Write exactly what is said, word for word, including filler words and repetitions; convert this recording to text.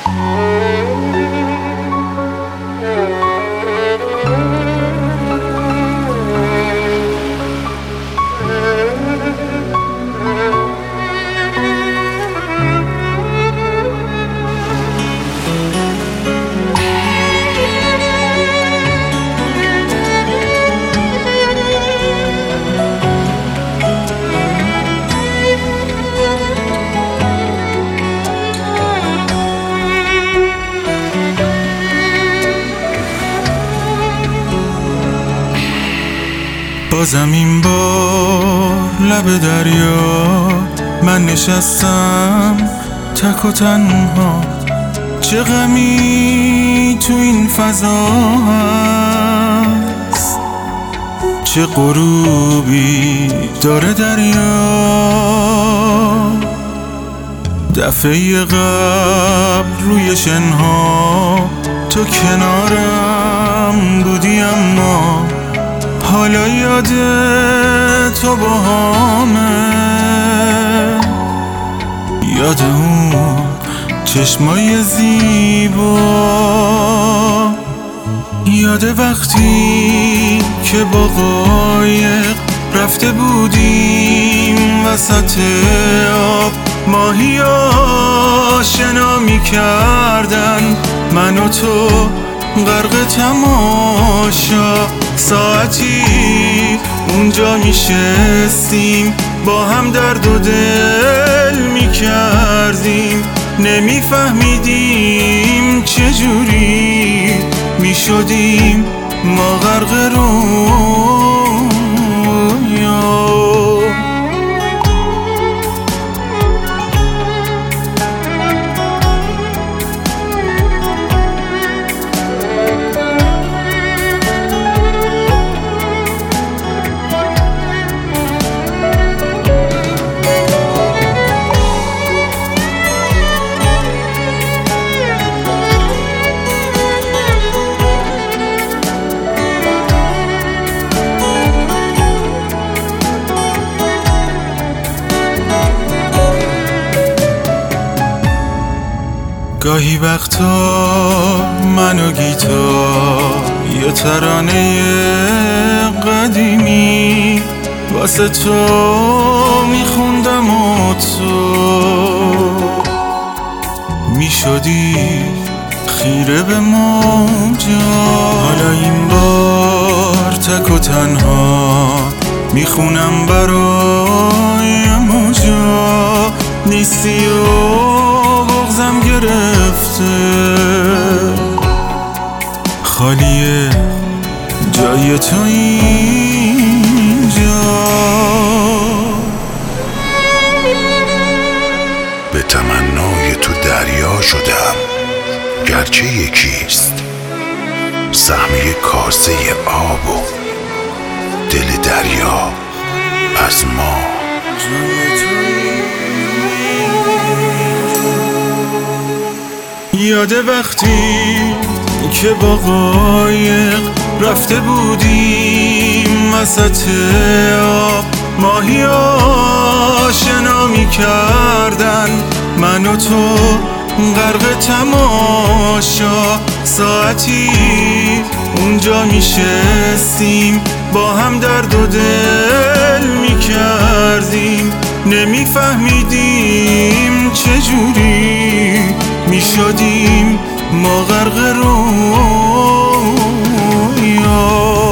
بازم این بار لب دریا من نشستم تک و تنها، چه غمی تو این فضا هست، چه غروبی داره دریا. دفعه قبل روی شنها تو کنارم بودی، اما حالا یاد تو با همه، یاد اون چشمای زیبا، یاد وقتی که با قایق رفته بودیم وسط آب، ماهی آشنا می کردن من و تو غرق تماشا. ساعتی اونجا میشستیم با هم درد و دل میکردیم، نمیفهمیدیم چجوری میشدیم ما غرق رویا. گاهی وقتا من و گیتار یه ترانه قدیمی واسه تو میخوندم و تو میشدی خیره به موجا. حالا این بار تک و تنها میخونم برای موجا، نیستی و بغزم گرفته، خالیه جای تو اینجا. به تمنای تو دریا شدم گرچه یکیست، سهمیه کاسه آب و دل دریا از ما. یاد وقتی که با قایق رفته بودیم وسط آب، ماهی آشنا می کردن من و تو غرق تماشا. ساعتی اونجا می شستیم با هم درد و دل می کردیم، نمی فهمیدیم چجوری می شدیم ما غرق رویا.